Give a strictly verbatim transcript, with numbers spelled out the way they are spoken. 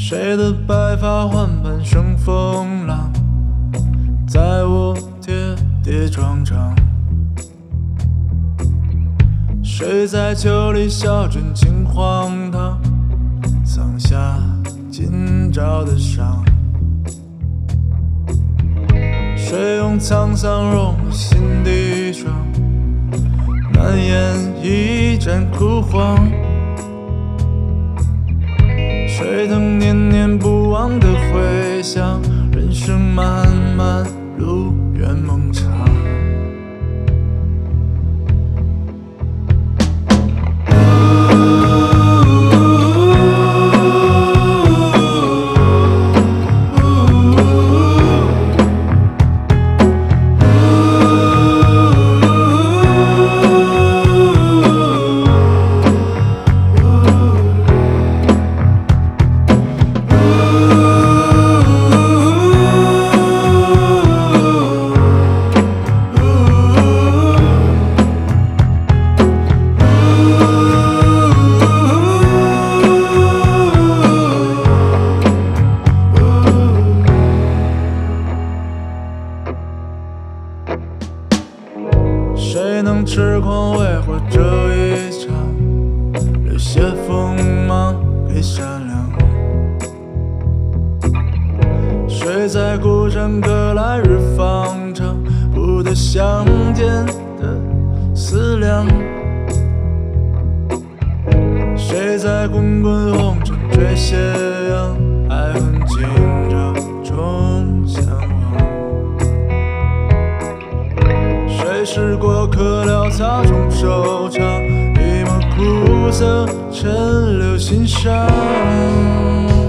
谁的白发环伴生风浪，在我跌跌撞撞。谁在酒里笑真情荒唐，放下今朝的伤。谁用沧桑融了心底霜，难掩一阵枯黄。谁等念念不忘的回响，人生漫漫路远梦长。谁能痴狂为活这一场，留些锋芒给善良？谁在古山歌来日方长，不得相见的思量？谁在滚滚红尘追斜阳，爱恨今朝终相忘？谁是过客潦草中收场，一抹苦涩沉留心上。